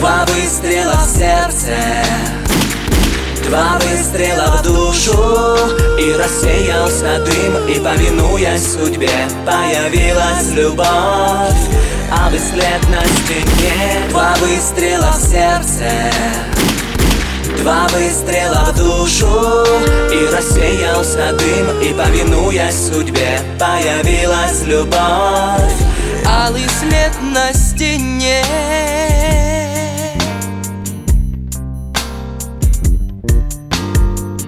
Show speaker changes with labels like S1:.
S1: Два выстрела в сердце, два выстрела в душу, и рассеялся дым, и, повинуясь судьбе, появилась любовь. Алый след на стене. Два выстрела в сердце, два выстрела в душу, и рассеялся дым, и, повинуясь судьбе, появилась любовь.
S2: Алый след на стене.